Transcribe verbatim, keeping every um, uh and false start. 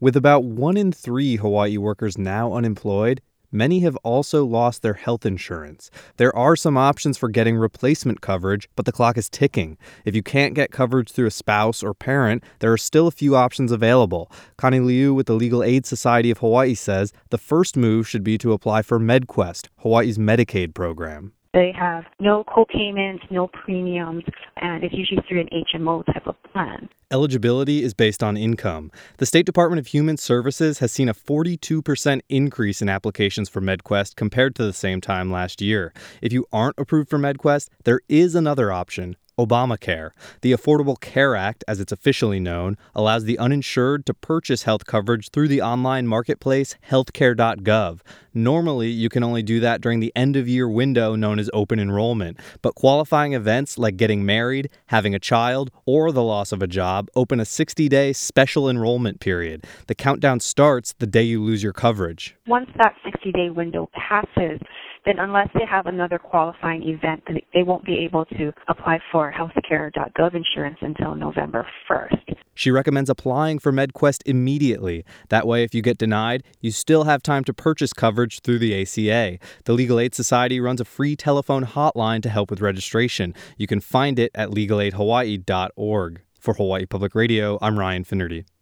With about one in three Hawaii workers now unemployed, many have also lost their health insurance. There are some options for getting replacement coverage, but the clock is ticking. If you can't get coverage through a spouse or parent, there are still a few options available. Connie Liu with the Legal Aid Society of Hawaii says the first move should be to apply for MedQuest, Hawaii's Medicaid program. They have no co-payments, no premiums, and it's usually through an H M O type of plan. Eligibility is based on income. The State Department of Human Services has seen a forty-two percent increase in applications for MedQuest compared to the same time last year. If you aren't approved for MedQuest, there is another option. Obamacare. The Affordable Care Act, as it's officially known, allows the uninsured to purchase health coverage through the online marketplace healthcare dot gov. Normally, you can only do that during the end-of-year window known as open enrollment, but qualifying events like getting married, having a child, or the loss of a job open a sixty-day special enrollment period. The countdown starts the day you lose your coverage. Once that sixty-day window passes, then unless they have another qualifying event, they won't be able to apply for healthcare dot gov insurance until November first. She recommends applying for MedQuest immediately. That way, if you get denied, you still have time to purchase coverage through the A C A. The Legal Aid Society runs a free telephone hotline to help with registration. You can find it at legal aid hawaii dot org. For Hawaii Public Radio, I'm Ryan Finnerty.